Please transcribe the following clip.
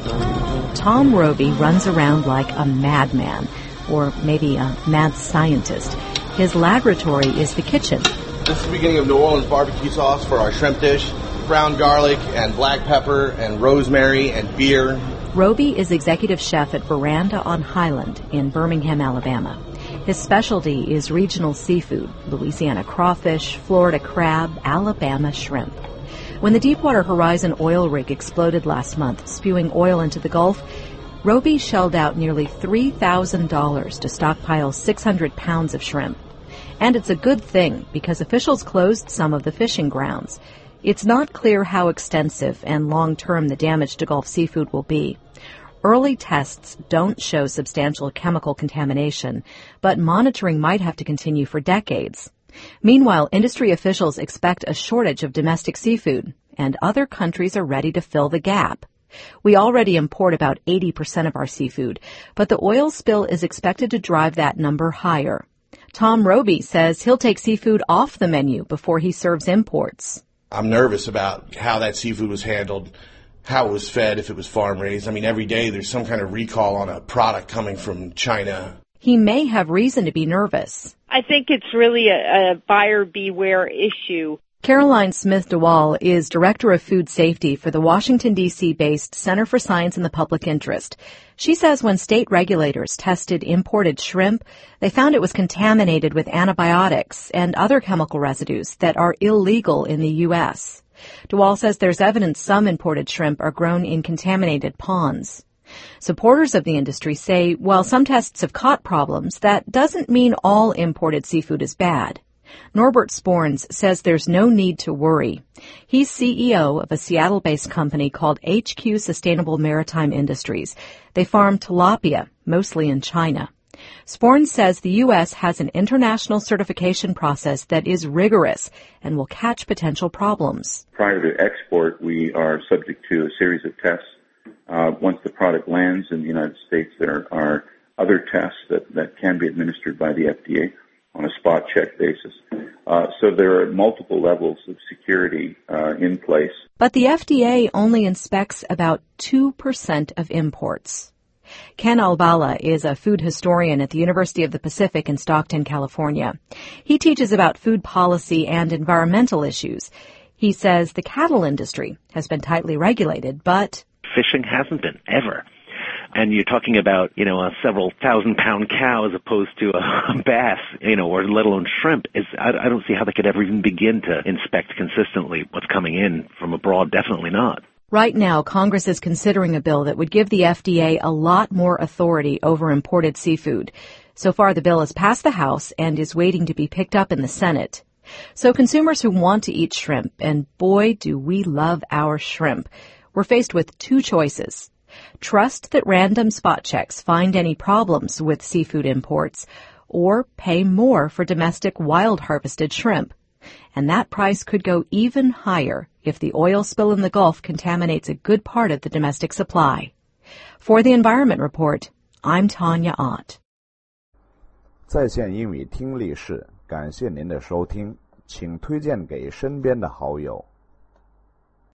Tom Roby runs around like a madman, or maybe a mad scientist. His laboratory is the kitchen. This is the beginning of New Orleans barbecue sauce for our shrimp dish. Brown garlic and black pepper and rosemary and beer. Roby is executive chef at Veranda on Highland in Birmingham, Alabama. His specialty is regional seafood, Louisiana crawfish, Florida crab, Alabama shrimp. When the Deepwater Horizon oil rig exploded last month, spewing oil into the Gulf, Roby shelled out nearly $3,000 to stockpile 600 pounds of shrimp. And it's a good thing because officials closed some of the fishing grounds. It's not clear how extensive and long-term the damage to Gulf seafood will be. Early tests don't show substantial chemical contamination, but monitoring might have to continue for decades. Meanwhile, industry officials expect a shortage of domestic seafood, and other countries are ready to fill the gap. We already import about 80% of our seafood, but the oil spill is expected to drive that number higher. Tom Roby says he'll take seafood off the menu before he serves imports. I'm nervous about how that seafood was handled, how it was fed, if it was farm-raised. I mean, every day there's some kind of recall on a product coming from China. He may have reason to be nervous. I think it's really a buyer beware issue. Caroline Smith-DeWall is Director of Food Safety for the Washington, D.C.-based Center for Science in the Public Interest. She says when state regulators tested imported shrimp, they found it was contaminated with antibiotics and other chemical residues that are illegal in the U.S. DeWall says there's evidence some imported shrimp are grown in contaminated ponds. Supporters of the industry say while some tests have caught problems, that doesn't mean all imported seafood is bad. Norbert Sporns says there's no need to worry. He's CEO of a Seattle-based company called HQ Sustainable Maritime Industries. They farm tilapia, mostly in China. Sporns says the U.S. has an international certification process that is rigorous and will catch potential problems. Prior to export, we are subject to a series of tests. Once the product lands in the United States, there are other tests that can be administered by the FDA on a spot check basis. So there are multiple levels of security in place. But the FDA only inspects about 2% of imports. Ken Albala is a food historian at the University of the Pacific in Stockton, California. He teaches about food policy and environmental issues. He says the cattle industry has been tightly regulated, but fishing hasn't been, ever. And you're talking about, a several 1,000-pound cow as opposed to a bass, or let alone shrimp. I don't see how they could ever even begin to inspect consistently what's coming in from abroad. Definitely not. Right now, Congress is considering a bill that would give the FDA a lot more authority over imported seafood. So far, the bill has passed the House and is waiting to be picked up in the Senate. So consumers who want to eat shrimp, and boy, do we love our shrimp, we're faced with two choices. Trust that random spot checks find any problems with seafood imports, or pay more for domestic wild-harvested shrimp. And that price could go even higher if the oil spill in the Gulf contaminates a good part of the domestic supply. For the Environment Report, I'm Tanya Ott. 在线英语听力室，感谢您的收听，请推荐给身边的好友。